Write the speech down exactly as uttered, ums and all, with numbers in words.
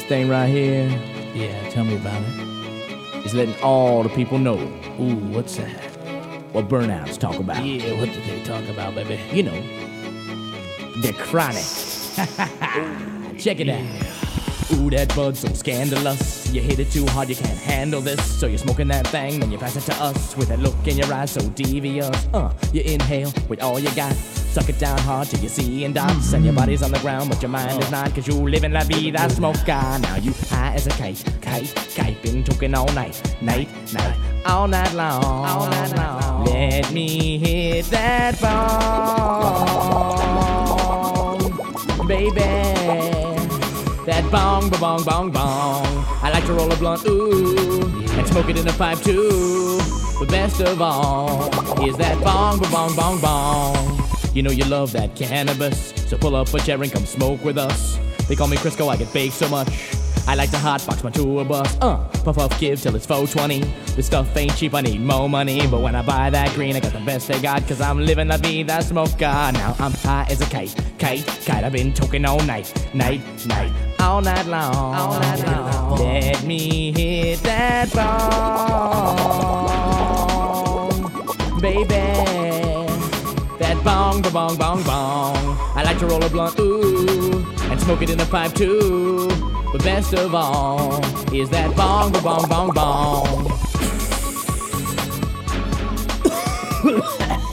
thing right here Yeah, tell me about it. is letting all the people know Ooh, what's that? what burnouts talk about. Yeah, what did they talk about, baby? You know, they're chronic. Check it out. Ooh, that bud's so scandalous. You hit it too hard, you can't handle this. So you're smoking that thing, then you pass it to us with that look in your eyes so devious. Uh, you inhale with all you got. Suck it down hard till you see in dots. And your body's on the ground, but your mind is not. Cause you live in la vida smoker. Now you high as a kite, kite, kite. Been talking all night, night, night. All night long, all night long. Let me hit that bong, baby. That bong, ba bong, bong, bong. I like to roll a blunt, ooh, and smoke it in a pipe too. But best of all is that bong, ba bong, bong, bong. You know you love that cannabis, so pull up a chair and come smoke with us. They call me Crisco, I get baked so much. I like to hotbox my tour bus. Uh, puff puff give till it's four twenty. This stuff ain't cheap, I need more money. But when I buy that green, I got the best they got. Cause I'm living la vida smoker. Now I'm high as a kite, kite, kite. I've been talking all night, night, night. All night long, all night long. Let me hit that bong, baby. That bong, ba bong, bong, bong. I like to roll a blunt, ooh, and smoke it in a pipe too. But best of all is that bong, ba bong, bong, bong.